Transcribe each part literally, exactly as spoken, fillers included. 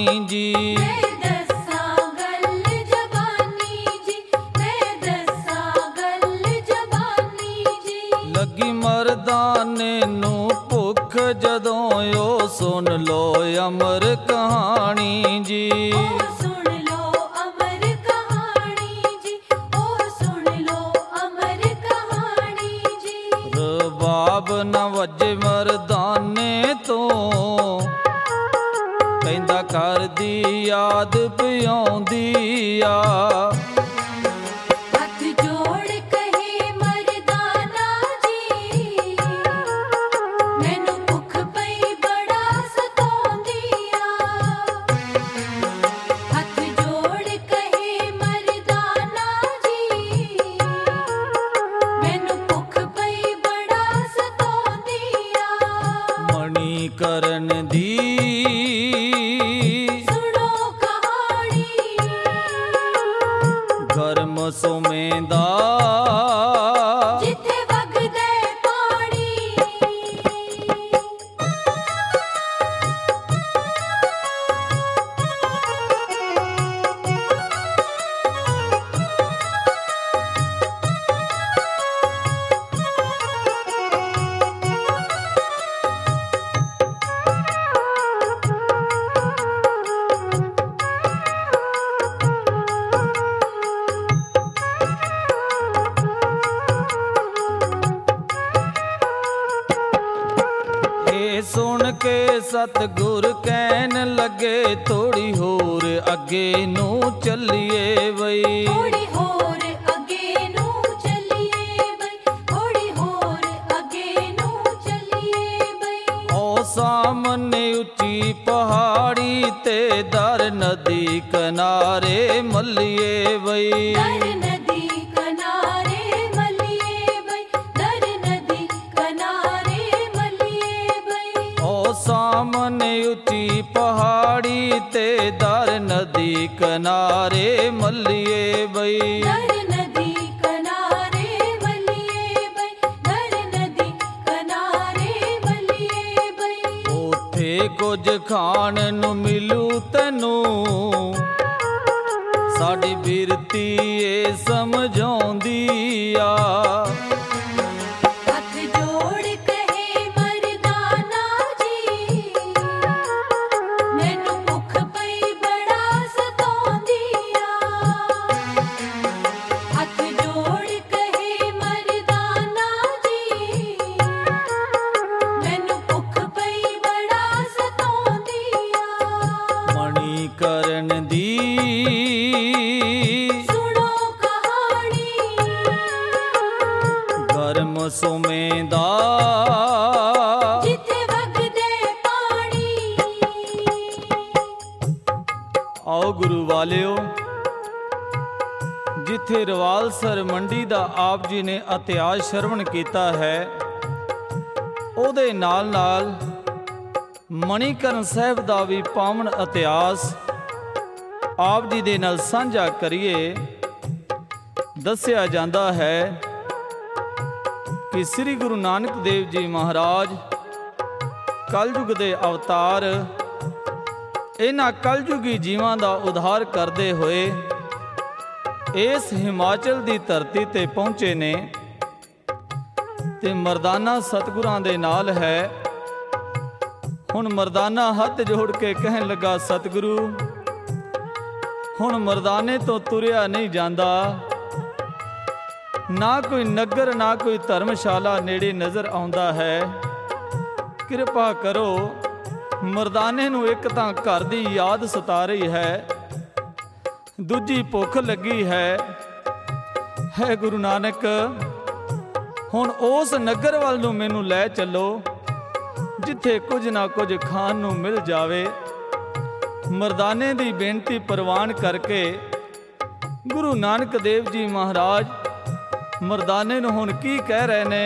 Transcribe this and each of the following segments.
जी। मैं दस्सा गल जबानी जी, मैं दस्सा गल जबानी जी। लगी मर्दाने नू भुख जदों ओ सुन लो अमर कहानी जी। ओ सुन लो अमर कहानी जी, ओ सुन लो अमर कहानी जी। रबाब न वजे मर्दाने तो कहंदा घर दी याद पियाउंदी आ। हथ जोड़ कहे मर्दाना जी, मैनू भुख पई बड़ा सताउंदी आ। हथ जोड़ कहे मर्दाना जी, मैनू भुख पई बड़ा सताउंदी आ। मणिकरण दी सुनो कहानी, गर्म सोमेंदा जिथे वगदे पानी। ਇਹ ਸੁਣ ਕੇ ਸਤਿਗੁਰ ਕਹਿਣ ਲੱਗੇ ਥੋੜੀ ਹੋਰ ਅੱਗੇ ਨੂੰ ਚੱਲੀਏ ਬਈ। थोड़ी होर अगे नू चलिए बई, थोड़ी होर अगे नू चलिए बई। ओ सामने ਉੱਚੀ ਪਹਾੜੀ ਤੇ ਦਰ ਨਦੀ ਕਿਨਾਰੇ ਮੱਲੀਏ ਬਈ। दर नदी किनारे मलिए बई, दर नदी किनारे मलिए बई। ओ सामने ਉੱਚੀ ਪਹਾੜੀ ਤੇ ਦਰ ਨਦੀ ਕਿਨਾਰੇ ਮੱਲੀਏ ਬਈ। दर नदी किनारे मलिए बई, दर नदी किनारे मलिए बई। ਉੱਥੇ ਕੁਝ ਖਾਣ ਨੂੰ ਮਿਲੂ ਤੈਨੂੰ ਸਾਡੀ ਬਿਰਤੀ ਏ ਸਮਝਾਉਂਦੀ ਆ। हथ जोड़ कहे मर्दाना जी, मैनू भुख पई बड़ा सताउंदी आ। हथ जोड़ कहे मर्दाना जी, मैनू भुख पई बड़ा सताउंदी आ। ਮਣੀਕਰਨ ਦੀ सुनो कहानी, ਗਰਮ ਸੋਮੇਂਦਾ जिथे वगदे पानी। ਆਓ ਗੁਰੂ ਵਾਲਿਓ, ਜਿੱਥੇ ਰਵਾਲਸਰ ਮੰਡੀ ਦਾ ਆਪ ਜੀ ਨੇ ਇਤਿਹਾਸ ਸ਼ਰਵਣ ਕੀਤਾ ਹੈ, ਉਹਦੇ ਨਾਲ ਨਾਲ ਮਣੀਕਰਨ ਸਾਹਿਬ ਦਾ ਵੀ ਪਾਵਨ ਇਤਿਹਾਸ ਆਪ ਜੀ ਦੇ ਨਾਲ ਸਾਂਝਾ ਕਰੀਏ। ਦੱਸਿਆ ਜਾਂਦਾ ਹੈ ਕਿ ਸ੍ਰੀ ਗੁਰੂ ਨਾਨਕ ਦੇਵ ਜੀ ਮਹਾਰਾਜ ਕਲਯੁਗ ਦੇ ਅਵਤਾਰ ਇਹਨਾਂ ਕਲਯੁਗੀ ਜੀਵਾਂ ਦਾ ਉਧਾਰ ਕਰਦੇ ਹੋਏ ਇਸ ਹਿਮਾਚਲ ਦੀ ਧਰਤੀ ਤੇ ਪਹੁੰਚੇ ਨੇ ਤੇ ਮਰਦਾਨਾ ਸਤਿਗੁਰਾਂ ਦੇ ਨਾਲ ਹੈ। ਹੁਣ ਮਰਦਾਨਾ ਹੱਥ ਜੋੜ ਕੇ ਕਹਿਣ ਲੱਗਾ, ਸਤਿਗੁਰੂ ਹੁਣ ਮਰਦਾਨੇ ਤੋਂ ਤੁਰਿਆ ਨਹੀਂ ਜਾਂਦਾ, ਨਾ ਕੋਈ ਨਗਰ ਨਾ ਕੋਈ ਧਰਮਸ਼ਾਲਾ ਨੇੜੇ ਨਜ਼ਰ ਆਉਂਦਾ ਹੈ। ਕਿਰਪਾ ਕਰੋ, ਮਰਦਾਨੇ ਨੂੰ ਇੱਕ ਤਾਂ ਘਰ ਦੀ ਯਾਦ ਸਤਾ ਰਹੀ ਹੈ, ਦੂਜੀ ਭੁੱਖ ਲੱਗੀ ਹੈ। ਹੈ ਗੁਰੂ ਨਾਨਕ, ਹੁਣ ਉਸ ਨਗਰ ਵੱਲ ਨੂੰ ਮੈਨੂੰ ਲੈ ਚੱਲੋ ਜਿੱਥੇ ਕੁਝ ਨਾ ਕੁਝ ਖਾਣ ਨੂੰ ਮਿਲ ਜਾਵੇ। ਮਰਦਾਨੇ ਦੀ ਬੇਨਤੀ ਪ੍ਰਵਾਨ ਕਰਕੇ ਗੁਰੂ ਨਾਨਕ ਦੇਵ ਜੀ ਮਹਾਰਾਜ ਮਰਦਾਨੇ ਨੂੰ ਹੁਣ ਕੀ ਕਹਿ ਰਹੇ ਨੇ।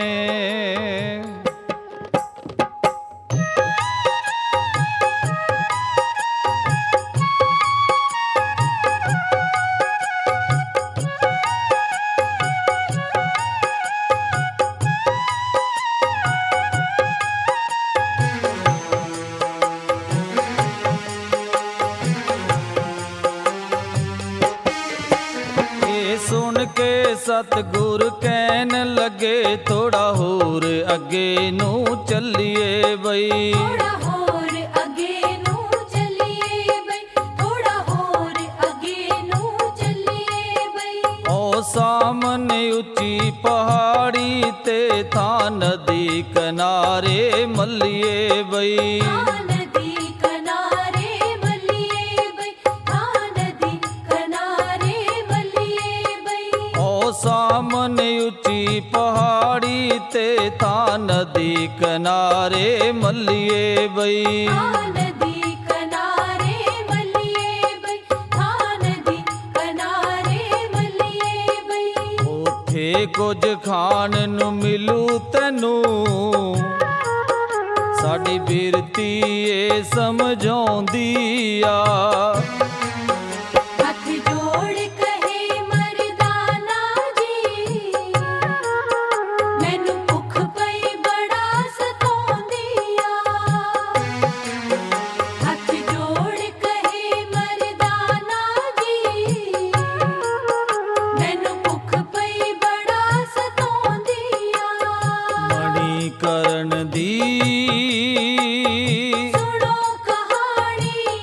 ਸਤਿਗੁਰ ਕਹਿਣ ਲੱਗੇ ਥੋੜਾ ਹੋਰ ਅੱਗੇ ਨੂੰ ਚੱਲੀਏ ਬਈ। ਥੋੜਾ ਹੋਰ ਅੱਗੇ ਨੂੰ ਚੱਲੀਏ ਬਈ, ਥੋੜਾ ਹੋਰ ਅੱਗੇ ਨੂੰ ਚੱਲੀਏ ਬਈ। ਓ ਸਾਹਮਣੇ ਉੱਚੀ ਪਹਾੜੀ ਤੇ ਥਾਂ ਨਦੀ ਕਿਨਾਰੇ ਮੱਲੀਏ ਬਈ। ਥਾਂ ਨਦੀ ਕਿਨਾਰੇ ਮੱਲੀਏ ਬਈ, ਥਾਂ ਨਦੀ ਕਿਨਾਰੇ ਮੱਲੀਏ ਬਈ। ਓ ਸਾਹਮਣੇ ਉੱਚੀ ਪਹਾੜੀ ਤੇ ਥਾਂ ਨਦੀ ਕਿਨਾਰੇ ਮੱਲੀਏ ਬਈ। ਥਾਂ ਨਦੀ ਕਿਨਾਰੇ ਮੱਲੀਏ ਬਈ, ਥਾਂ ਨਦੀ ਕਿਨਾਰੇ ਮੱਲੀਏ ਬਈ। ਉੱਥੇ ਕੁਝ ਖਾਣ ਨੂੰ ਮਿਲੂ ਤੈਨੂੰ, ਸਾਡੀ ਬਿਰਤੀ ਏ ਸਮਝਾਉਂਦੀ ਆ। ਹੱਥ ਜੋੜ ਕਹੇ ਮਰਦਾਨਾ ਜੀ, ਮੈਨੂੰ ਭੁੱਖ ਪਈ ਬੜਾ ਸਤਾਉਂਦੀ ਆ। ਹੱਥ ਜੋੜ ਕਹੇ ਮਰਦਾਨਾ ਜੀ, ਮੈਨੂੰ ਭੁੱਖ ਪਈ ਬੜਾ ਸਤਾਉਂਦੀ ਆ। ਮਣੀ ਕਰਨ ਦੀ ਸੁਣੋ ਕਹਾਣੀ,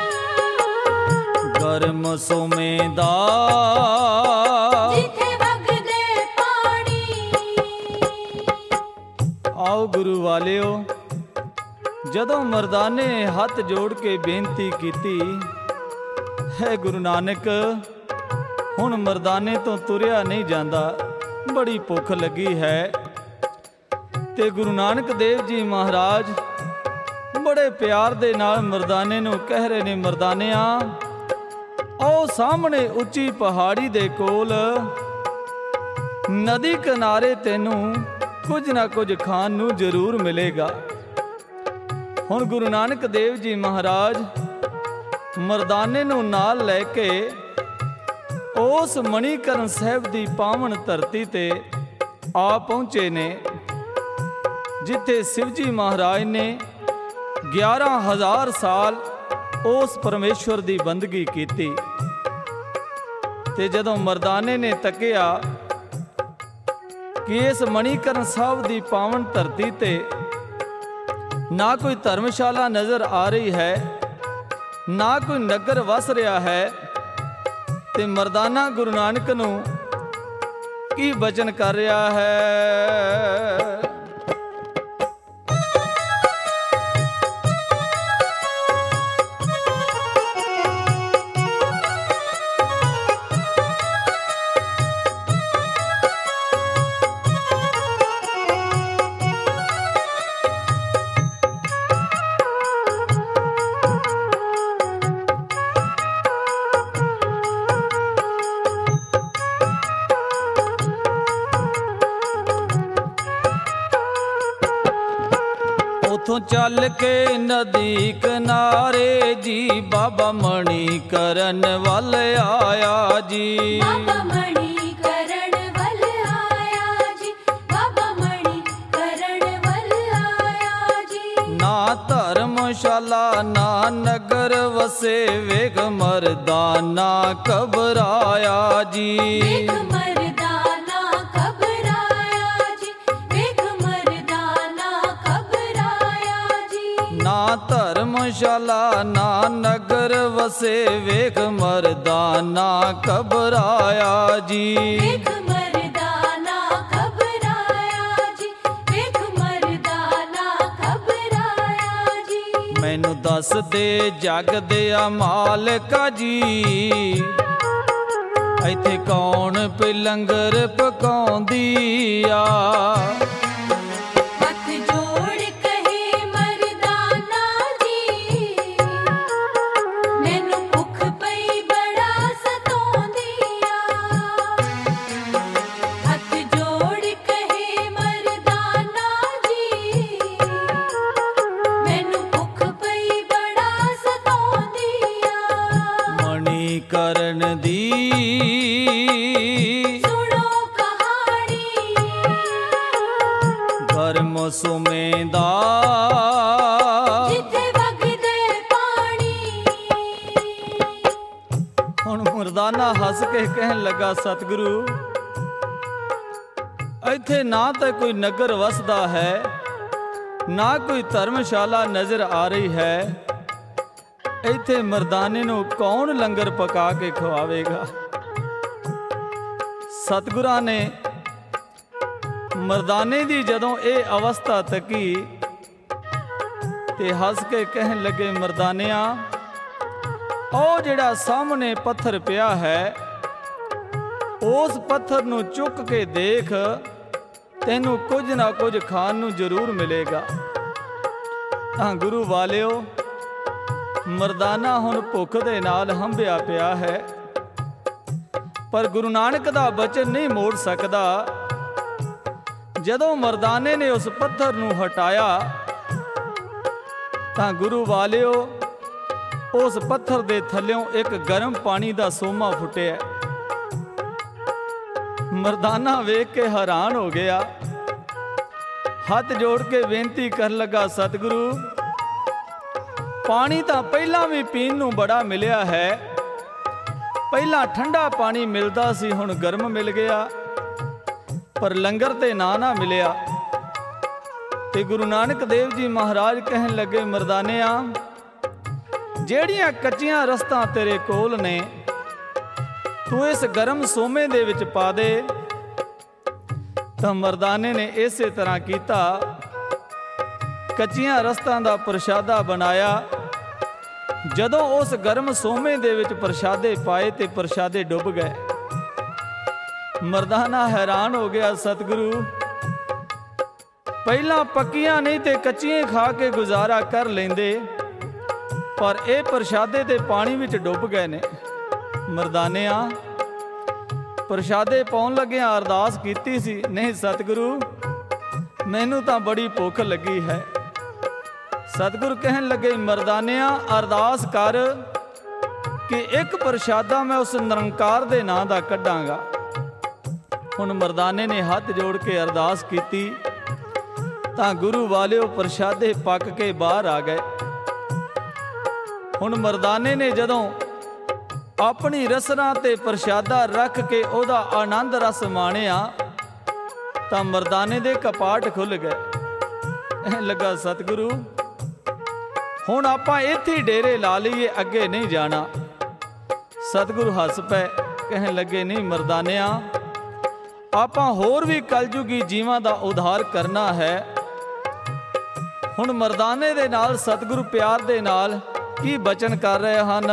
ਗਰਮ ਸੋਮੇ ਦਾ ਜਿੱਥੇ ਵਗਦੇ ਪਾਣੀ। ਆਓ ਗੁਰੂ ਵਾਲਿਓ, ਜਦੋਂ ਮਰਦਾਨੇ ਹੱਥ ਜੋੜ ਕੇ ਬੇਨਤੀ ਕੀਤੀ, ਹੈ ਗੁਰੂ ਨਾਨਕ ਹੁਣ ਮਰਦਾਨੇ ਤੋਂ ਤੁਰਿਆ ਨਹੀਂ ਜਾਂਦਾ, ਬੜੀ ਭੁੱਖ ਲੱਗੀ ਹੈ। ਤੇ ਗੁਰੂ ਨਾਨਕ ਦੇਵ ਜੀ ਮਹਾਰਾਜ ਬੜੇ ਪਿਆਰ ਦੇ ਨਾਲ ਮਰਦਾਨੇ ਨੂੰ ਕਹਿ ਰਹੇ ਨੇ, ਮਰਦਾਨਿਆ ਉਹ ਸਾਹਮਣੇ ਉੱਚੀ ਪਹਾੜੀ ਦੇ ਕੋਲ ਨਦੀ ਕਿਨਾਰੇ ਤੈਨੂੰ ਕੁਝ ਨਾ ਕੁਝ ਖਾਣ ਨੂੰ ਜ਼ਰੂਰ ਮਿਲੇਗਾ। ਹੁਣ ਗੁਰੂ ਨਾਨਕ ਦੇਵ ਜੀ ਮਹਾਰਾਜ ਮਰਦਾਨੇ ਨੂੰ ਨਾਲ ਲੈ ਕੇ ਉਸ ਮਣੀਕਰਨ ਸਾਹਿਬ ਦੀ ਪਾਵਨ ਧਰਤੀ ਤੇ ਆ ਪਹੁੰਚੇ ਨੇ, ਜਿੱਥੇ ਸ਼ਿਵਜੀ ਮਹਾਰਾਜ ਨੇ ਗਿਆਰਾਂ ਹਜ਼ਾਰ ਸਾਲ ਉਸ ਪਰਮੇਸ਼ਵਰ ਦੀ ਬੰਦਗੀ ਕੀਤੀ। ਤੇ ਜਦੋਂ ਮਰਦਾਨੇ ਨੇ ਤੱਕਿਆ ਕਿ ਇਸ ਮਣੀਕਰਨ ਸਾਹਿਬ ਦੀ ਪਾਵਨ ਧਰਤੀ ਤੇ ਨਾ ਕੋਈ ਧਰਮਸ਼ਾਲਾ ਨਜ਼ਰ ਆ ਰਹੀ ਹੈ, ਨਾ ਕੋਈ ਨਗਰ ਵਸ ਰਿਹਾ ਹੈ, ਤੇ ਮਰਦਾਨਾ ਗੁਰੂ ਨਾਨਕ ਨੂੰ ਕੀ ਬਚਨ ਕਰ ਰਿਹਾ ਹੈ। ਉਥੋਂ ਚੱਲ ਕੇ ਨਦੀ ਕਿਨਾਰੇ ਜੀ ਬਾਬਾ ਮਣੀਕਰਨ ਵੱਲ ਆਇਆ ਜੀ। ਬਾਬਾ ਮਣੀਕਰਨ ਵੱਲ ਆਇਆ ਜੀ, ਬਾਬਾ ਮਣੀਕਰਨ ਵੱਲ ਆਇਆ ਜੀ। ਨਾ ਧਰਮਸ਼ਾਲਾ ਨਾ ਨਗਰ ਵਸੇ, ਵੇਖ ਮਰਦਾਨਾ ਘਬਰਾਇਆ ਜੀ। ਵੇਖ ਮਰਦਾਨਾ ਘਬਰਾਇਆ ਜੀ, ਵੇਖ ਮਰਦਾਨਾ ਘਬਰਾਇਆ ਜੀ। ਨਾ ਧਰਮਸ਼ਾਲਾ ਨਾ ਨਗਰ ਵਸੇ, ਵੇਖ ਮਰਦਾਨਾ ਘਬਰਾਇਆ ਜੀ। ਵੇਖ ਮਰਦਾਨਾ ਘਬਰਾਇਆ ਜੀ, ਵੇਖ ਮਰਦਾਨਾ ਘਬਰਾਇਆ ਜੀ। ਮੈਨੂੰ ਦੱਸ ਦੇ ਜਗ ਦੇ ਆ ਮਾਲਕਾ ਜੀ, ਇੱਥੇ ਕੌਣ ਪੇ ਲੰਗਰ ਪਕਾਉਂਦੀ ਆ। ਹੱਥ ਜੋੜ ਕਹੇ ਮਰਦਾਨਾ ਜੀ, ਮੈਨੂੰ ਭੁੱਖ ਪਈ ਬੜਾ ਸਤਾਉਂਦੀ ਆ। ਹੱਥ ਜੋੜ ਕਹੇ ਮਰਦਾਨਾ ਜੀ, ਮੈਨੂੰ ਭੁੱਖ ਪਈ ਬੜਾ ਸਤਾਉਂਦੀ ਆ। ਮਣੀਕਰਨ ਦੀ ਸੁਣੋ ਕਹਾਣੀ, ਧਰਮ ਸੁਮੇ ਦਾ ਜਿੱਥੇ ਵਗਦੇ ਪਾਣੀ। ਹੁਣ ਮਰਦਾਨਾ ਹੱਸ ਕੇ ਕਹਿਣ ਲੱਗਾ, ਸਤਿਗੁਰੂ ਇੱਥੇ ਨਾ ਤਾਂ ਕੋਈ ਨਗਰ ਵਸਦਾ ਹੈ, ਨਾ ਕੋਈ ਧਰਮਸ਼ਾਲਾ ਨਜ਼ਰ ਆ ਰਹੀ ਹੈ। ਇੱਥੇ ਮਰਦਾਨੇ ਨੂੰ ਕੌਣ ਲੰਗਰ ਪਕਾ ਕੇ ਖਵਾਵੇਗਾ? ਸਤਿਗੁਰਾਂ ਨੇ ਮਰਦਾਨੇ ਦੀ ਜਦੋਂ ਇਹ ਅਵਸਥਾ ਤੱਕੀ ਤੇ ਹੱਸ ਕੇ ਕਹਿਣ ਲੱਗੇ, ਮਰਦਾਨਿਆਂ, ਉਹ ਜਿਹੜਾ ਸਾਹਮਣੇ ਪੱਥਰ ਪਿਆ ਹੈ, ਉਸ ਪੱਥਰ ਨੂੰ ਚੁੱਕ ਕੇ ਦੇਖ, ਤੈਨੂੰ ਕੁਝ ਨਾ ਕੁਝ ਖਾਣ ਨੂੰ ਜ਼ਰੂਰ ਮਿਲੇਗਾ। ਤਾਂ ਗੁਰੂ ਵਾਲਿਓ, ਮਰਦਾਨਾ ਹੁਣ ਭੁੱਖ ਦੇ ਨਾਲ ਹੰਭਿਆ ਪਿਆ ਹੈ, ਪਰ ਗੁਰੂ ਨਾਨਕ ਦਾ ਬਚਨ ਨਹੀਂ ਮੋੜ ਸਕਦਾ। ਜਦੋਂ ਮਰਦਾਨੇ ਨੇ ਉਸ ਪੱਥਰ ਨੂੰ ਹਟਾਇਆ ਤਾਂ ਗੁਰੂ ਵਾਲਿਓ, ਉਸ ਪੱਥਰ ਦੇ ਥੱਲਿਓਂ ਇੱਕ ਗਰਮ ਪਾਣੀ ਦਾ ਸੋਮਾ ਫੁੱਟਿਆ। ਮਰਦਾਨਾ ਵੇਖ ਕੇ ਹੈਰਾਨ ਹੋ ਗਿਆ, ਹੱਥ ਜੋੜ ਕੇ ਬੇਨਤੀ ਕਰਨ ਲੱਗਾ, ਸਤਿਗੁਰੂ, ਪਾਣੀ ਤਾਂ ਪਹਿਲਾਂ ਵੀ ਪੀਣ ਨੂੰ ਬੜਾ ਮਿਲਿਆ ਹੈ। ਪਹਿਲਾਂ ਠੰਡਾ ਪਾਣੀ ਮਿਲਦਾ ਸੀ, ਹੁਣ ਗਰਮ ਮਿਲ ਗਿਆ, ਪਰ ਲੰਗਰ ਤੇ ਨਾ ਨਾ ਮਿਲਿਆ। ਤੇ ਗੁਰੂ ਨਾਨਕ ਦੇਵ ਜੀ ਮਹਾਰਾਜ ਕਹਿਣ ਲੱਗੇ, ਮਰਦਾਨਿਆਂ, ਜਿਹੜੀਆਂ ਕੱਚੀਆਂ ਰਸਤਾਂ ਤੇਰੇ ਕੋਲ ਨੇ, ਤੂੰ ਇਸ ਗਰਮ ਸੋਮੇ ਦੇ ਵਿੱਚ ਪਾ ਦੇ। ਤਾਂ ਮਰਦਾਨੇ ਨੇ ਇਸੇ ਤਰ੍ਹਾਂ ਕੀਤਾ, ਕੱਚੀਆਂ ਰਸਤਾਂ ਦਾ ਪ੍ਰਸ਼ਾਦਾ ਬਣਾਇਆ। ਜਦੋਂ ਉਸ ਗਰਮ ਸੋਮੇ ਦੇ ਵਿੱਚ ਪ੍ਰਸ਼ਾਦੇ ਪਾਏ ਤੇ ਪ੍ਰਸ਼ਾਦੇ ਡੁੱਬ ਗਏ। ਮਰਦਾਨਾ ਹੈਰਾਨ ਹੋ ਗਿਆ, ਸਤਿਗੁਰੂ, ਪਹਿਲਾਂ ਪੱਕੀਆਂ ਨਹੀਂ ਤੇ ਕੱਚੀਆਂ ਖਾ ਕੇ ਗੁਜ਼ਾਰਾ ਕਰ ਲੈਂਦੇ, ਪਰ ਇਹ ਪ੍ਰਸ਼ਾਦੇ ਤੇ ਪਾਣੀ ਵਿੱਚ ਡੁੱਬ ਗਏ ਨੇ। ਮਰਦਾਨਿਆਂ, ਪ੍ਰਸ਼ਾਦੇ ਪਾਉਣ ਲੱਗਿਆਂ ਅਰਦਾਸ ਕੀਤੀ ਸੀ, ਨਹੀਂ ਸਤਿਗੁਰੂ, ਮੈਨੂੰ ਤਾਂ ਬੜੀ ਭੁੱਖ ਲੱਗੀ ਹੈ। ਸਤਿਗੁਰੂ ਕਹਿਣ ਲੱਗੇ, ਮਰਦਾਨਿਆਂ, ਅਰਦਾਸ ਕਰ ਕਿ ਇੱਕ ਪ੍ਰਸ਼ਾਦਾ ਮੈਂ ਉਸ ਨਿਰੰਕਾਰ ਦੇ ਨਾਂ ਦਾ ਕੱਢਾਂਗਾ। ਹੁਣ ਮਰਦਾਨੇ ਨੇ ਹੱਥ ਜੋੜ ਕੇ ਅਰਦਾਸ ਕੀਤੀ ਤਾਂ ਗੁਰੂ ਵਾਲਿਓ ਪ੍ਰਸ਼ਾਦੇ ਪੱਕ ਕੇ ਬਾਹਰ ਆ ਗਏ। ਹੁਣ ਮਰਦਾਨੇ ਨੇ ਜਦੋਂ ਆਪਣੀ ਰਸਨਾ ਤੇ ਪ੍ਰਸ਼ਾਦਾ ਰੱਖ ਕੇ ਉਹਦਾ ਆਨੰਦ ਰਸ ਮਾਣਿਆ ਤਾਂ ਮਰਦਾਨੇ ਦੇ ਕਪਾਟ ਖੁੱਲ ਗਏ। ਇਹ ਲੱਗਾ, ਸਤਿਗੁਰੂ, ਹੁਣ ਆਪਾਂ ਇੱਥੇ ਹੀ ਡੇਰੇ ਲਾ ਲਈਏ, ਅੱਗੇ ਨਹੀਂ ਜਾਣਾ। ਸਤਿਗੁਰੂ ਹੱਸ ਪਏ, ਕਹਿਣ ਲੱਗੇ, ਨਹੀਂ ਮਰਦਾਨਿਆਂ, ਆਪਾਂ ਹੋਰ ਵੀ ਕਲਯੁਗੀ ਜੀਵਾਂ ਦਾ ਉਧਾਰ ਕਰਨਾ ਹੈ। ਹੁਣ ਮਰਦਾਨੇ ਦੇ ਨਾਲ ਸਤਿਗੁਰੂ ਪਿਆਰ ਦੇ ਨਾਲ ਕੀ ਬਚਨ ਕਰ ਰਹੇ ਹਨ।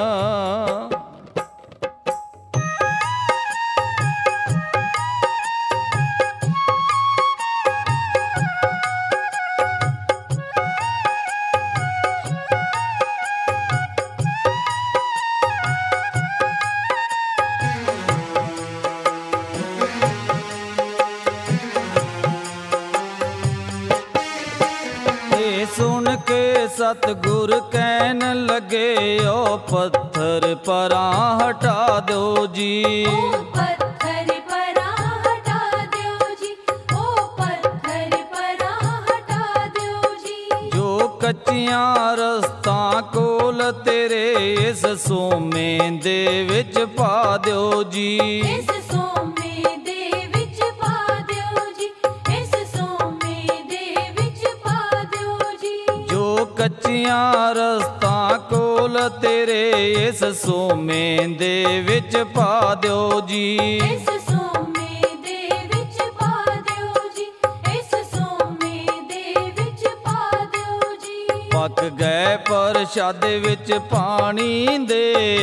सुन के सतगुर कहन लगे, ओ पत्थर परां हटा दो जी। ओ पत्थर परां हटा दो जी, ओ पत्थर परां हटा दो जी। जो कच्चियां रस्तां कोल तेरे इस सोमे दे विच पा दो जी। इस सोमे दे विच पा दो जी, इस सोमे दे विच पा दो जी। जो कच्चियां रस्तां कोल तेरे इस सोमे दे विच पा दो जी। इस सोमे दे विच पा दो जी, इस सोमे दे विच पा दो जी। पक गए प्रशादे विच पानी दे,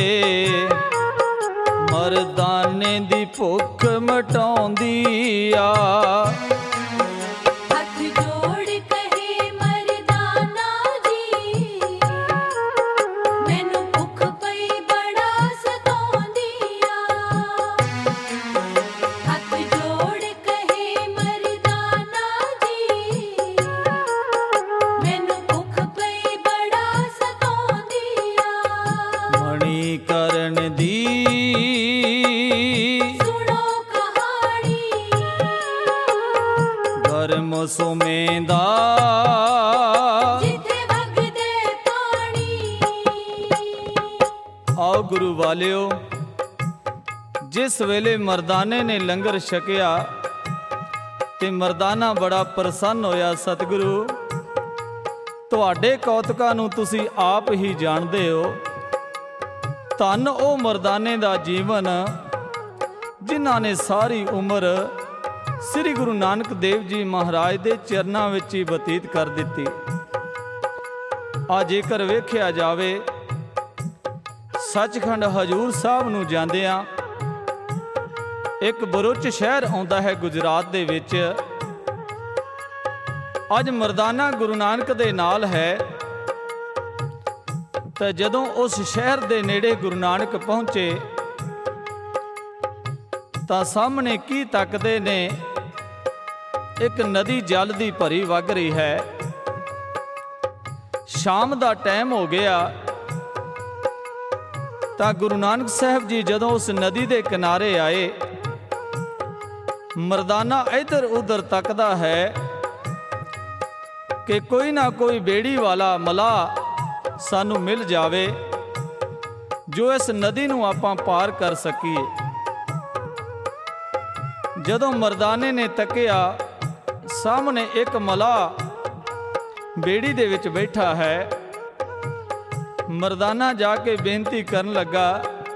मरदाने दी भुख मिटाउंदी आ। हथ जोड़ कहे मरदाना जी, मैनू भुख पई बड़ा सताउंदी आ। हथ जोड़ कहे मरदाना जी, मैनू भुख पई बड़ा सताउंदी आ। मणिकरण दी सुनो कहानी, गरम सुमेंदा जिथे वगदे पानी। आओ गुरु वालियो, जिस वेले मर्दाने ने लंगर छकिया ਤੇ ਮਰਦਾਨਾ ਬੜਾ ਪ੍ਰਸੰਨ ਹੋਇਆ। ਸਤਿਗੁਰੂ, ਤੁਹਾਡੇ ਕੌਤਕਾਂ ਨੂੰ ਤੁਸੀਂ ਆਪ ਹੀ ਜਾਣਦੇ ਹੋ। ਧੰਨ ਉਹ ਮਰਦਾਨੇ ਦਾ ਜੀਵਨ ਜਿਨ੍ਹਾਂ ਨੇ ਸਾਰੀ ਉਮਰ ਸ੍ਰੀ ਗੁਰੂ ਨਾਨਕ ਦੇਵ ਜੀ ਮਹਾਰਾਜ ਦੇ ਚਰਨਾਂ ਵਿੱਚ ਹੀ ਬਤੀਤ ਕਰ ਦਿੱਤੀ। ਆ ਜੇਕਰ ਵੇਖਿਆ ਜਾਵੇ, ਸੱਚਖੰਡ ਹਜੂਰ ਸਾਹਿਬ ਨੂੰ ਜਾਂਦਿਆਂ ਇੱਕ ਬਰੁਚ ਸ਼ਹਿਰ ਆਉਂਦਾ ਹੈ ਗੁਜਰਾਤ ਦੇ ਵਿੱਚ। ਅੱਜ ਮਰਦਾਨਾ ਗੁਰੂ ਨਾਨਕ ਦੇ ਨਾਲ ਹੈ। ਤਾਂ ਜਦੋਂ ਉਸ ਸ਼ਹਿਰ ਦੇ ਨੇੜੇ ਗੁਰੂ ਨਾਨਕ ਪਹੁੰਚੇ ਤਾਂ ਸਾਹਮਣੇ ਕੀ ਤੱਕਦੇ ਨੇ, ਇੱਕ ਨਦੀ ਜਲ ਦੀ ਭਰੀ ਵਗ ਰਹੀ ਹੈ। ਸ਼ਾਮ ਦਾ ਟਾਈਮ ਹੋ ਗਿਆ ਤਾਂ ਗੁਰੂ ਨਾਨਕ ਸਾਹਿਬ ਜੀ ਜਦੋਂ ਉਸ ਨਦੀ ਦੇ ਕਿਨਾਰੇ ਆਏ, ਮਰਦਾਨਾ ਇੱਧਰ ਉੱਧਰ ਤੱਕਦਾ ਹੈ ਕਿ ਕੋਈ ਨਾ ਕੋਈ ਬੇੜੀ ਵਾਲਾ ਮਲਾਹ ਸਾਨੂੰ ਮਿਲ ਜਾਵੇ ਜੋ ਇਸ ਨਦੀ ਨੂੰ ਆਪਾਂ ਪਾਰ ਕਰ ਸਕੀਏ। ਜਦੋਂ ਮਰਦਾਨੇ ਨੇ ਤੱਕਿਆ, ਸਾਹਮਣੇ ਇੱਕ ਮਲਾਹ ਬੇੜੀ ਦੇ ਵਿੱਚ ਬੈਠਾ ਹੈ। ਮਰਦਾਨਾ ਜਾ ਕੇ ਬੇਨਤੀ ਕਰਨ ਲੱਗਾ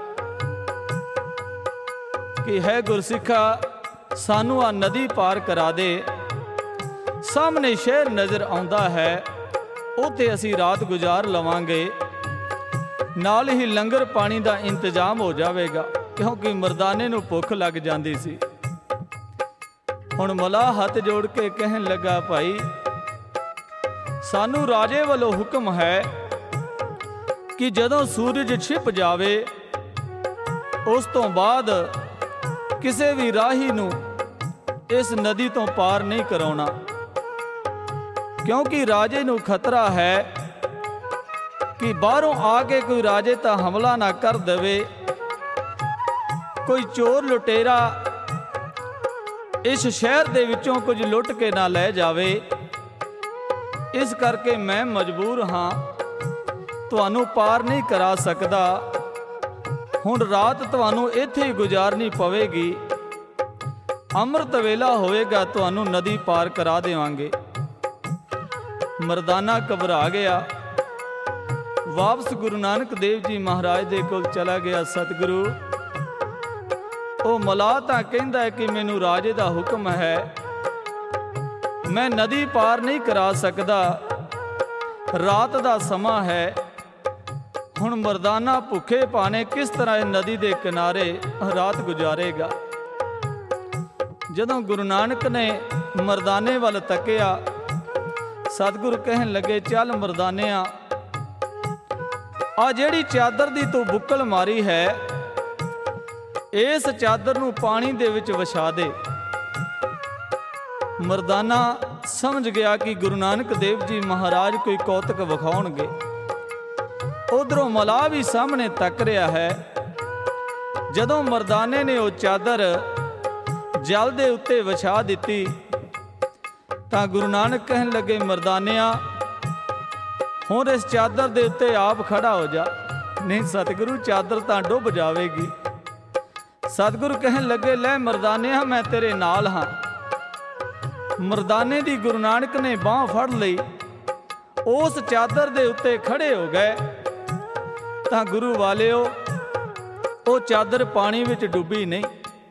ਕਿ ਹੈ ਗੁਰਸਿੱਖਾ, ਸਾਨੂੰ ਆ ਨਦੀ ਪਾਰ ਕਰਾ ਦੇ। ਸਾਹਮਣੇ ਸ਼ਹਿਰ ਨਜ਼ਰ ਆਉਂਦਾ ਹੈ, ਉੱਥੇ ਅਸੀਂ ਰਾਤ ਗੁਜ਼ਾਰ ਲਵਾਂਗੇ, ਨਾਲ ਹੀ ਲੰਗਰ ਪਾਣੀ ਦਾ ਇੰਤਜ਼ਾਮ ਹੋ ਜਾਵੇਗਾ, ਕਿਉਂਕਿ ਮਰਦਾਨੇ ਨੂੰ ਭੁੱਖ ਲੱਗ ਜਾਂਦੀ ਸੀ। ਹੁਣ ਮਲਾਹ ਹੱਥ ਜੋੜ ਕੇ ਕਹਿਣ ਲੱਗਾ, ਭਾਈ ਸਾਨੂੰ ਰਾਜੇ ਵੱਲੋਂ ਹੁਕਮ ਹੈ ਕਿ ਜਦੋਂ ਸੂਰਜ ਛਿਪ ਜਾਵੇ ਉਸ ਤੋਂ ਬਾਅਦ ਕਿਸੇ ਵੀ ਰਾਹੀ ਨੂੰ ਇਸ ਨਦੀ ਤੋਂ ਪਾਰ ਨਹੀਂ ਕਰਾਉਣਾ, ਕਿਉਂਕਿ ਰਾਜੇ ਨੂੰ ਖਤਰਾ ਹੈ ਕਿ ਬਾਹਰੋਂ ਆ ਕੇ ਕੋਈ ਰਾਜੇ ਤਾਂ ਹਮਲਾ ਨਾ ਕਰ ਦੇਵੇ, ਕੋਈ ਚੋਰ ਲੁਟੇਰਾ ਇਸ ਸ਼ਹਿਰ ਦੇ ਵਿੱਚੋਂ ਕੁਝ ਲੁੱਟ ਕੇ ਨਾ ਲੈ ਜਾਵੇ। ਇਸ ਕਰਕੇ ਮੈਂ ਮਜਬੂਰ ਹਾਂ, ਤੁਹਾਨੂੰ ਪਾਰ ਨਹੀਂ ਕਰਾ ਸਕਦਾ। ਹੁਣ ਰਾਤ ਤੁਹਾਨੂੰ ਇੱਥੇ ਹੀ ਗੁਜ਼ਾਰਨੀ ਪਵੇਗੀ, ਅੰਮ੍ਰਿਤ ਵੇਲਾ ਹੋਵੇਗਾ ਤੁਹਾਨੂੰ ਨਦੀ ਪਾਰ ਕਰਾ ਦੇਵਾਂਗੇ। ਮਰਦਾਨਾ ਘਬਰਾ ਗਿਆ, ਵਾਪਸ ਗੁਰੂ ਨਾਨਕ ਦੇਵ ਜੀ ਮਹਾਰਾਜ ਦੇ ਕੋਲ ਚਲਾ ਗਿਆ। ਸਤਿਗੁਰੂ, ਉਹ ਮਲਾਹ ਤਾਂ ਕਹਿੰਦਾ ਹੈ ਕਿ ਮੈਨੂੰ ਰਾਜੇ ਦਾ ਹੁਕਮ ਹੈ, ਮੈਂ ਨਦੀ ਪਾਰ ਨਹੀਂ ਕਰਾ ਸਕਦਾ, ਰਾਤ ਦਾ ਸਮਾਂ ਹੈ। ਹੁਣ ਮਰਦਾਨਾ ਭੁੱਖੇ ਭਾਣੇ ਕਿਸ ਤਰ੍ਹਾਂ ਇਹ ਨਦੀ ਦੇ ਕਿਨਾਰੇ ਰਾਤ ਗੁਜ਼ਾਰੇਗਾ। ਜਦੋਂ ਗੁਰੂ ਨਾਨਕ ਨੇ ਮਰਦਾਨੇ ਵੱਲ ਤੱਕਿਆ, ਸਤਿਗੁਰੂ ਕਹਿਣ ਲੱਗੇ, ਚੱਲ ਮਰਦਾਨਿਆ, ਆ ਜਿਹੜੀ ਚਾਦਰ ਦੀ ਤੂੰ ਬੁੱਕਲ ਮਾਰੀ ਹੈ, ਇਸ ਚਾਦਰ ਨੂੰ ਪਾਣੀ ਦੇ ਵਿੱਚ ਵਿਛਾ ਦੇ। ਮਰਦਾਨਾ ਸਮਝ ਗਿਆ ਕਿ ਗੁਰੂ ਨਾਨਕ ਦੇਵ ਜੀ ਮਹਾਰਾਜ ਕੋਈ ਕੌਤਕ ਵਿਖਾਉਣਗੇ। ਉਧਰੋਂ ਮਲਾਹ ਵੀ ਸਾਹਮਣੇ ਤੱਕ ਰਿਹਾ ਹੈ। ਜਦੋਂ ਮਰਦਾਨੇ ਨੇ ਉਹ ਚਾਦਰ ਜਲ ਦੇ ਉੱਤੇ ਵਿਛਾ ਦਿੱਤੀ ਤਾਂ ਗੁਰੂ ਨਾਨਕ ਕਹਿਣ ਲੱਗੇ, ਮਰਦਾਨਿਆ, ਹੁਣ ਇਸ ਚਾਦਰ ਦੇ ਉੱਤੇ ਆਪ ਖੜਾ ਹੋ ਜਾ। ਨਹੀਂ ਸਤਿਗੁਰੂ, ਚਾਦਰ ਤਾਂ ਡੁੱਬ ਜਾਵੇਗੀ। ਸਤਿਗੁਰੂ ਕਹਿਣ ਲੱਗੇ, ਲੈ ਮਰਦਾਨਿਆ, ਮੈਂ ਤੇਰੇ ਨਾਲ ਹਾਂ। ਮਰਦਾਨੇ ਦੀ ਗੁਰੂ ਨਾਨਕ ਨੇ ਬਾਂਹ ਫੜ ਲਈ, ਉਸ ਚਾਦਰ ਦੇ ਉੱਤੇ ਖੜੇ ਹੋ ਗਏ ਤਾਂ ਗੁਰੂ ਵਾਲਿਓ, ਉਹ ਚਾਦਰ ਪਾਣੀ ਵਿੱਚ ਡੁੱਬੀ ਨਹੀਂ।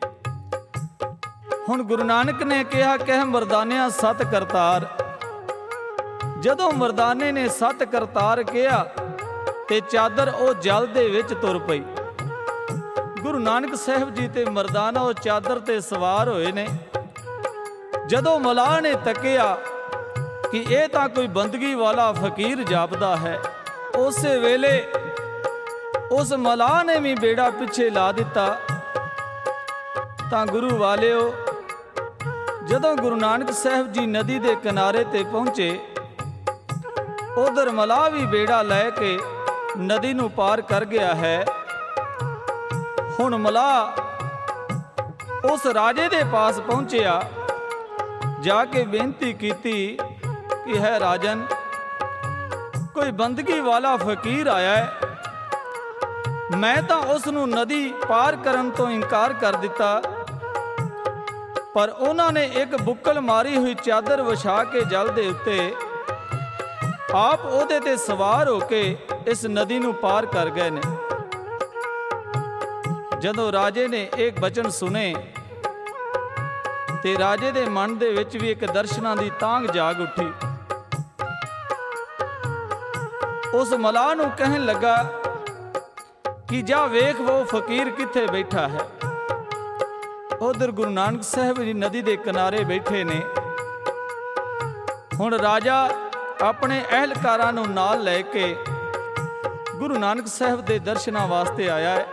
ਹੁਣ ਗੁਰੂ ਨਾਨਕ ਨੇ ਕਿਹਾ, ਕਹਿ ਮਰਦਾਨਿਆ ਸਤ ਕਰਤਾਰ। ਜਦੋਂ ਮਰਦਾਨੇ ਨੇ ਸਤ ਕਰਤਾਰ ਕਿਹਾ ਤੇ ਚਾਦਰ ਉਹ ਜਲ ਦੇ ਵਿੱਚ ਤੁਰ ਪਈ। ਗੁਰੂ ਨਾਨਕ ਸਾਹਿਬ ਜੀ ਤੇ ਮਰਦਾਨਾ ਉਹ ਚਾਦਰ ਤੇ ਸਵਾਰ ਹੋਏ ਨੇ। ਜਦੋਂ ਮਲਾਹ ਨੇ ਤੱਕਿਆ ਕਿ ਇਹ ਤਾਂ ਕੋਈ ਬੰਦਗੀ ਵਾਲਾ ਫਕੀਰ ਜਾਪਦਾ ਹੈ, ਉਸੇ ਵੇਲੇ ਉਸ ਮਲਾਹ ਨੇ ਵੀ ਬੇੜਾ ਪਿੱਛੇ ਲਾ ਦਿੱਤਾ। ਤਾਂ ਗੁਰੂ ਵਾਲਿਓ, ਜਦੋਂ ਗੁਰੂ ਨਾਨਕ ਸਾਹਿਬ ਜੀ ਨਦੀ ਦੇ ਕਿਨਾਰੇ ਤੇ ਪਹੁੰਚੇ, ਉਧਰ ਮਲਾਹ ਵੀ ਬੇੜਾ ਲੈ ਕੇ ਨਦੀ ਨੂੰ ਪਾਰ ਕਰ ਗਿਆ ਹੈ। ਹੁਣ ਮਲਾਹ ਉਸ ਰਾਜੇ ਦੇ ਪਾਸ ਪਹੁੰਚਿਆ, ਜਾ ਕੇ ਬੇਨਤੀ ਕੀਤੀ ਕਿ ਹੈ ਰਾਜਨ, ਕੋਈ ਬੰਦਗੀ ਵਾਲਾ ਫਕੀਰ ਆਇਆ ਹੈ, ਮੈਂ ਤਾਂ ਉਸ ਨੂੰ ਨਦੀ ਪਾਰ ਕਰਨ ਤੋਂ ਇਨਕਾਰ ਕਰ ਦਿੱਤਾ, ਪਰ ਉਹਨਾਂ ਨੇ ਇੱਕ ਬੁੱਕਲ ਮਾਰੀ ਹੋਈ ਚਾਦਰ ਵਿਛਾ ਕੇ ਜਲ ਦੇ ਉੱਤੇ ਆਪ ਉਹਦੇ ਤੇ ਸਵਾਰ ਹੋ ਕੇ ਇਸ ਨਦੀ ਨੂੰ ਪਾਰ ਕਰ ਗਏ ਨੇ। ਜਦੋਂ ਰਾਜੇ ਨੇ ਇਹ ਬਚਨ ਸੁਨੇ ਤੇ ਰਾਜੇ ਦੇ ਮਨ ਦੇ ਵਿੱਚ ਵੀ ਇੱਕ ਦਰਸ਼ਨਾਂ ਦੀ ਤਾਂਘ ਜਾਗ ਉੱਠੀ। ਉਸ ਮਲਾਹ ਨੂੰ ਕਹਿਣ ਲੱਗਾ ਕਿ ਜਾ ਵੇਖ ਉਹ ਫਕੀਰ ਕਿੱਥੇ ਬੈਠਾ ਹੈ। ਉਧਰ ਗੁਰੂ ਨਾਨਕ ਸਾਹਿਬ ਜੀ ਨਦੀ ਦੇ ਕਿਨਾਰੇ ਬੈਠੇ ਨੇ। ਹੁਣ ਰਾਜਾ ਆਪਣੇ ਅਹਿਲਕਾਰਾਂ ਨੂੰ ਨਾਲ ਲੈ ਕੇ ਗੁਰੂ ਨਾਨਕ ਸਾਹਿਬ ਦੇ ਦਰਸ਼ਨਾਂ ਵਾਸਤੇ ਆਇਆ ਹੈ।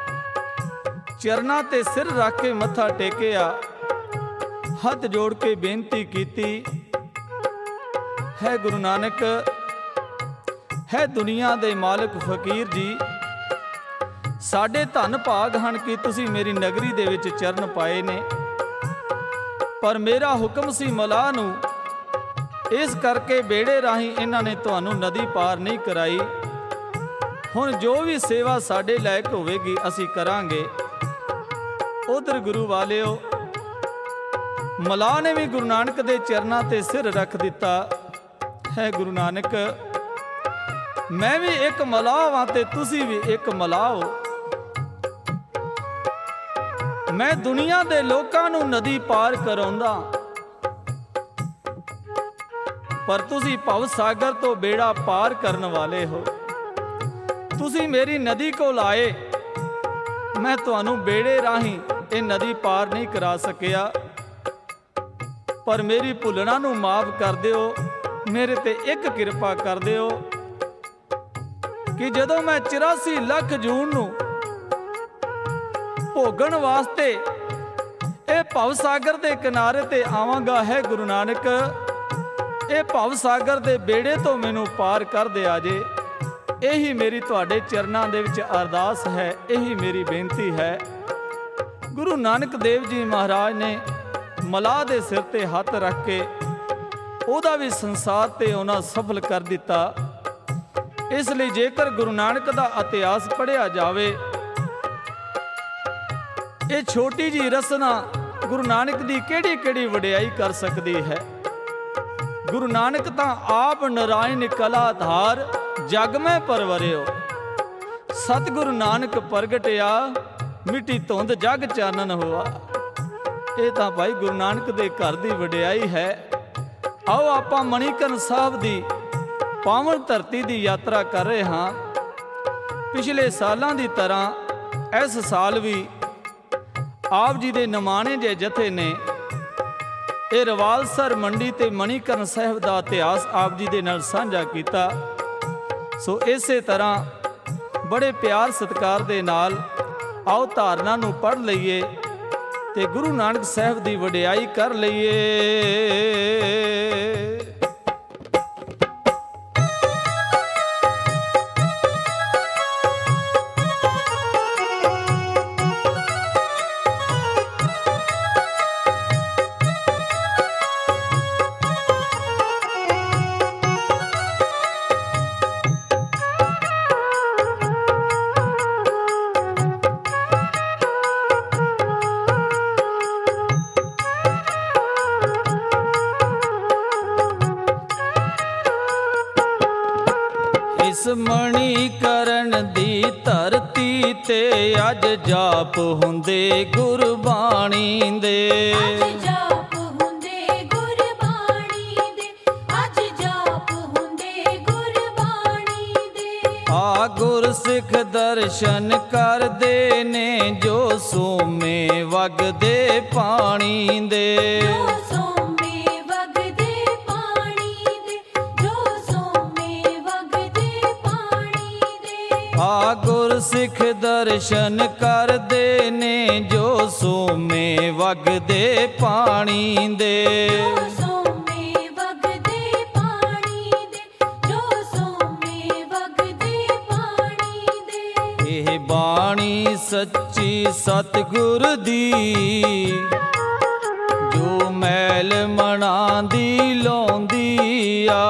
ਚਰਨਾਂ ਤੇ ਸਿਰ ਰੱਖ ਕੇ ਮੱਥਾ ਟੇਕਿਆ, ਹੱਥ ਜੋੜ ਕੇ ਬੇਨਤੀ ਕੀਤੀ, ਹੈ ਗੁਰੂ ਨਾਨਕ, ਹੈ ਦੁਨੀਆ ਦੇ ਮਾਲਕ ਫਕੀਰ ਜੀ, ਸਾਡੇ ਧੰਨ ਭਾਗ ਹਨ ਕਿ ਤੁਸੀਂ ਮੇਰੀ ਨਗਰੀ ਦੇ ਵਿੱਚ ਚਰਨ ਪਾਏ ਨੇ। ਪਰ ਮੇਰਾ ਹੁਕਮ ਸੀ ਮਲਾਹ ਨੂੰ, ਇਸ ਕਰਕੇ ਬੇੜੇ ਰਾਹੀਂ ਇਹਨਾਂ ਨੇ ਤੁਹਾਨੂੰ ਨਦੀ ਪਾਰ ਨਹੀਂ ਕਰਾਈ। ਹੁਣ ਜੋ ਵੀ ਸੇਵਾ ਸਾਡੇ ਲਾਇਕ ਹੋਵੇਗੀ ਅਸੀਂ ਕਰਾਂਗੇ। ਉਧਰ ਗੁਰੂ ਵਾਲਿਓ, ਮਲਾਹ ਨੇ ਵੀ ਗੁਰੂ ਨਾਨਕ ਦੇ ਚਰਨਾਂ ਤੇ ਸਿਰ ਰੱਖ ਦਿੱਤਾ, ਹੈ ਗੁਰੂ ਨਾਨਕ, ਮੈਂ ਵੀ ਇੱਕ ਮਲਾਹ ਵਾਂ ਤੇ ਤੁਸੀਂ ਵੀ ਇੱਕ ਮਲਾਹ ਹੋ। ਮੈਂ ਦੁਨੀਆ ਦੇ ਲੋਕਾਂ ਨੂੰ ਨਦੀ ਪਾਰ ਕਰਾਉਂਦਾ, ਪਰ ਤੁਸੀਂ ਭਵ ਸਾਗਰ ਤੋਂ ਬੇੜਾ ਪਾਰ ਕਰਨ ਵਾਲੇ ਹੋ। ਤੁਸੀਂ ਮੇਰੀ ਨਦੀ ਕੋਲ ਆਏ, ਮੈਂ ਤੁਹਾਨੂੰ ਬੇੜੇ ਰਾਹੀਂ ਇਹ ਨਦੀ ਪਾਰ ਨਹੀਂ ਕਰਾ ਸਕਿਆ, ਪਰ ਮੇਰੀ ਭੁੱਲਣਾ ਨੂੰ ਮਾਫ ਕਰ ਦਿਓ। ਮੇਰੇ ਤੇ ਇੱਕ ਕਿਰਪਾ ਕਰ ਦਿਓ ਕਿ ਜਦੋਂ ਮੈਂ ਚੁਰਾਸੀ ਲੱਖ ਜੂਨ ਨੂੰ ਭੋਗਣ ਵਾਸਤੇ ਇਹ ਭਵ ਸਾਗਰ ਦੇ ਕਿਨਾਰੇ ਤੇ ਆਵਾਂਗਾ, ਹੈ ਗੁਰੂ ਨਾਨਕ, ਇਹ ਭਵ ਸਾਗਰ ਦੇ ਬੇੜੇ ਤੋਂ ਮੈਨੂੰ ਪਾਰ ਕਰ ਦਿਆ ਜੇ। ਇਹੀ ਮੇਰੀ ਤੁਹਾਡੇ ਚਰਨਾਂ ਦੇ ਵਿੱਚ ਅਰਦਾਸ ਹੈ, ਇਹੀ ਮੇਰੀ ਬੇਨਤੀ ਹੈ। ਗੁਰੂ ਨਾਨਕ ਦੇਵ ਜੀ ਮਹਾਰਾਜ ਨੇ ਮਲਾਹ ਦੇ ਸਿਰ ਤੇ ਹੱਥ ਰੱਖ ਕੇ ਉਹਦਾ ਵੀ ਸੰਸਾਰ ਤੇ ਉਹਨਾਂ ਸਫਲ ਕਰ ਦਿੱਤਾ। ਇਸ ਲਈ ਜੇਕਰ ਗੁਰੂ ਨਾਨਕ ਦਾ ਇਤਿਹਾਸ ਪੜ੍ਹਿਆ ਜਾਵੇ, ਇਹ ਛੋਟੀ ਜੀ ਰਸਨਾ ਗੁਰੂ ਨਾਨਕ ਦੀ ਕਿਹੜੀ ਕਿਹੜੀ ਵਡਿਆਈ ਕਰ ਸਕਦੀ ਹੈ। ਗੁਰੂ ਨਾਨਕ ਤਾਂ ਆਪ ਨਰਾਇਣ ਕਲਾ ਧਾਰ, ਜਗ ਮੈਂ ਪਰਵਰਿਓ। ਸਤਿਗੁਰੂ ਨਾਨਕ ਪ੍ਰਗਟਿਆ, ਮਿੱਟੀ ਧੁੰਦ ਜਗ ਚਾਨਣ ਹੋਆ। ਇਹ ਤਾਂ ਭਾਈ ਗੁਰੂ ਨਾਨਕ ਦੇ ਘਰ ਦੀ ਵਡਿਆਈ ਹੈ। ਆਓ ਆਪਾਂ ਮਣੀਕਰਨ ਸਾਹਿਬ ਦੀ ਪਾਵਨ ਧਰਤੀ ਦੀ ਯਾਤਰਾ ਕਰ ਰਹੇ ਹਾਂ। ਪਿਛਲੇ ਸਾਲਾਂ ਦੀ ਤਰ੍ਹਾਂ ਇਸ ਸਾਲ ਵੀ ਆਪ ਜੀ ਦੇ ਨਿਮਾਣੇ ਜੇ ਜਥੇ ਨੇ ਇਹ ਰਵਾਲਸਰ ਮੰਡੀ ਤੇ ਮਣੀਕਰਨ ਸਾਹਿਬ ਦਾ ਇਤਿਹਾਸ ਆਪ ਜੀ ਦੇ ਨਾਲ ਸਾਂਝਾ ਕੀਤਾ। ਸੋ ਇਸੇ ਤਰ੍ਹਾਂ ਬੜੇ ਪਿਆਰ ਸਤਿਕਾਰ ਦੇ ਨਾਲ ਆਓ ਧਾਰਨਾ ਨੂੰ ਪੜ੍ਹ ਲਈਏ ਤੇ ਗੁਰੂ ਨਾਨਕ ਸਾਹਿਬ ਦੀ ਵਡਿਆਈ ਕਰ ਲਈਏ। ਮਣੀਕਰਨ ਦੀ ਧਰਤੀ ਤੇ ਅੱਜ ਜਾਪ ਹੁੰਦੇ ਗੁਰਬਾਣੀ ਦੇ। ਅੱਜ ਜਾਪ ਹੁੰਦੇ ਗੁਰਬਾਣੀ ਦੇ, ਅੱਜ ਜਾਪ ਹੁੰਦੇ ਗੁਰਬਾਣੀ ਦੇ। ਆ ਗੁਰਸਿੱਖ ਦਰਸ਼ਨ ਕਰਦੇ ਨੇ ਜੋ ਸੋਮੇ ਵਗਦੇ ਪਾਣੀ ਦੇ। ਆ ਗੁਰਸਿੱਖ ਦਰਸ਼ਨ ਕਰਦੇ ਨੇ ਜੋ ਸੋਮੇ ਵਗਦੇ ਪਾਣੀ ਦੇ। ਜੋ ਸੋਮੇ ਵਗਦੇ ਪਾਣੀ ਦੇ, ਜੋ ਸੋਮੇ ਵਗਦੇ ਪਾਣੀ ਦੇ। ਇਹ ਬਾਣੀ ਸੱਚੀ ਸਤਿਗੁਰ ਦੀ, ਜੋ ਮੈਲ ਮਨਾਂ ਦੀ ਲਾਉਂਦੀ ਆ।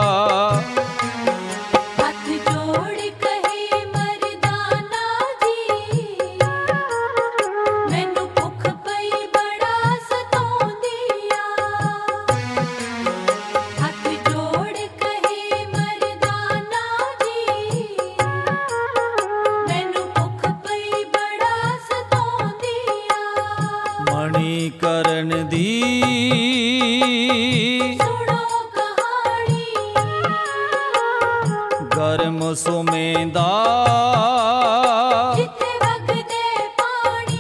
ਮੈਨੂੰ ਭੁੱਖ ਪਈ ਬੜਾ ਸਤਾਉਂਦੀ ਸੁਮੇਂਦਾ ਜਿੱਥੇ ਵਗਦੇ ਪਾਣੀ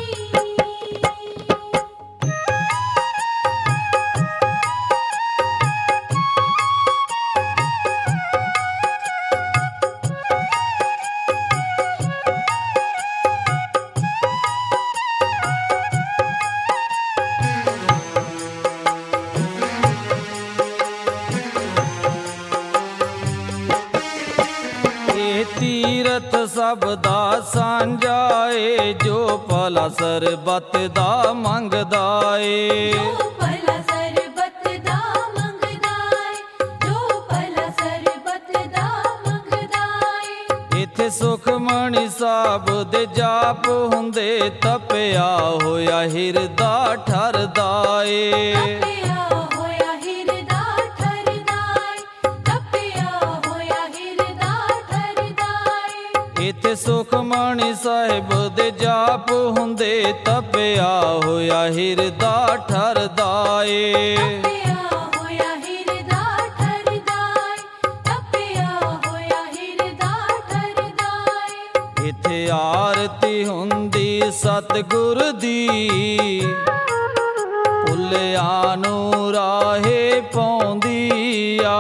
ਇਹ ਤੀਰਥ ਸਭ ਦਾ ਸਾਂਝਾ ਏ ਜੋ ਭਲਾ ਸਰਬੱਤ ਦਾ ਮੰਗਦਾ ਏ ਜੋ ਭਲਾ ਸਰਬੱਤ ਦਾ ਮੰਗਦਾ ਏ ਜੋ ਭਲਾ ਸਰਬੱਤ ਦਾ ਮੰਗਦਾ ਏ ਇੱਥੇ ਸੁਖਮਣੀ ਸਾਹਿਬ ਦੇ ਜਾਪ ਹੁੰਦੇ ਤਪਿਆ ਹੋਇਆ ਹਿਰਦਾ ਠਰਦਾ ਏ ਤਪਿਆ ਹੋਇਆ ਹਿਰਦਾ ਠਰਦਾ ਏ ਤਪਿਆ ਹੋਇਆ ਹਿਰਦਾ ਠਰਦਾ ਏ ਇੱਥੇ ਸੁਖਮਣੀ ਸਾਹਿਬ ਦੇ ਜਾਪ ਹੁੰਦੇ ਤਪਿਆ ਹੋਇਆ ਹਿਰਦਾ ਠਰਦਾ ਏ ਤਪਿਆ ਹੋਇਆ ਹਿਰਦਾ ਠਰਦਾ ਏ ਤਪਿਆ ਹੋਇਆ ਹਿਰਦਾ ਠਰਦਾ ਏ ਇੱਥੇ ਆਰਤੀ ਹੁੰਦੀ ਸਤਿਗੁਰ ਦੀ ਭੁੱਲਿਆਂ ਨੂੰ ਰਾਹੇ ਪਾਉਂਦੀ ਆ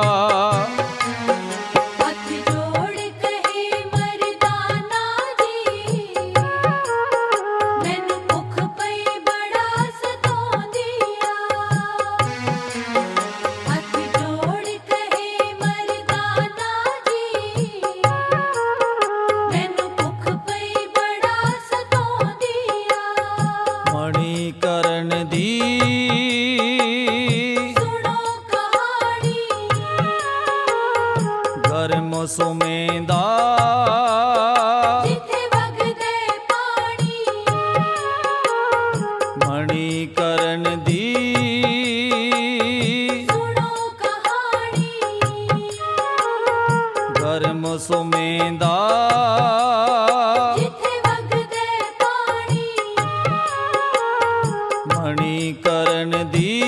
ਹੱਥ ਜੋੜ ਕਹੇ ਮਰਦਾਨਾ ਜੀ ਮੈਨੂੰ ਭੁੱਖ ਪਈ ਬੜਾ ਸਤਾਉਂਦੀ ਆ ਹੱਥ ਜੋੜ ਕਹੇ ਮਰਦਾਨਾ ਜੀ ਮੈਨੂੰ ਭੁੱਖ ਪਈ ਬੜਾ ਸਤਾਉਂਦੀ ਆ ਮਣੀ ਕਰਨ ਦੀ ਸੁਣੋ ਕਹਾਣੀ ਗਰਮ ਸੁਮੇਂਦਾ ਜਿੱਥੇ ਵਗਦੇ ਪਾਣੀ ਮਣੀ ਕਰਨ ਦੀ ਸੁਣੋ ਕਹਾਣੀ ਗਰਮ ਸੁਮੇਂਦਾ ਜਿੱਥੇ ਵਗਦੇ ਪਾਣੀ ਮਣੀ ਕਰਨ ਦੀ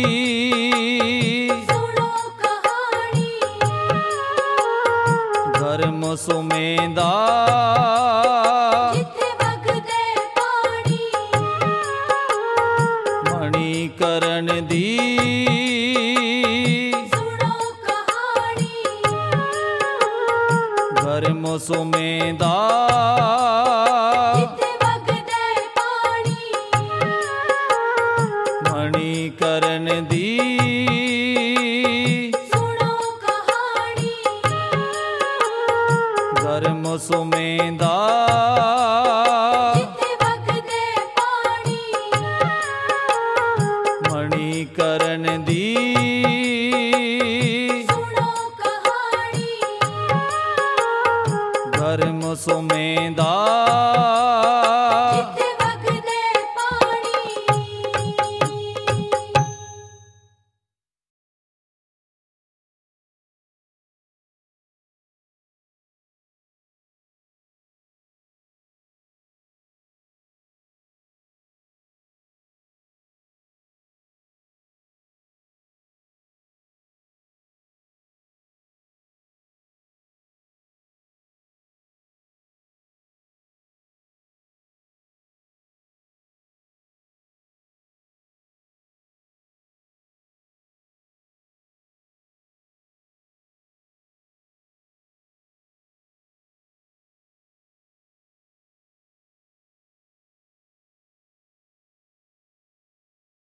ਸੁਣੋ ਕਹਾਣੀ ਗਰਮ ਸੁਮੇਂਦਾ ਜਿੱਥੇ ਵਗਦੇ ਪਾਣੀ ਮਣੀ ਕਰਨ ਦੀ ਸੁਣੋ ਕਹਾਣੀ ਗਰਮ ਸੁਮੇਂਦਾ ਜਿੱਥੇ ਵਗਦੇ ਪਾਣੀ ਮਣੀ ਕਰਨ ਦੀ ਸੁਣੋ ਕਹਾਣੀ ਗਰਮ ਸੁਮੇਂਦਾ ਜਿੱਥੇ ਵਗਦੇ ਪਾਣੀ ਮਣੀ ਕਰਨ ਦੀ ਸੁਣੋ ਕਹਾਣੀ ਗਰਮ ਸੁਮੇਂਦਾ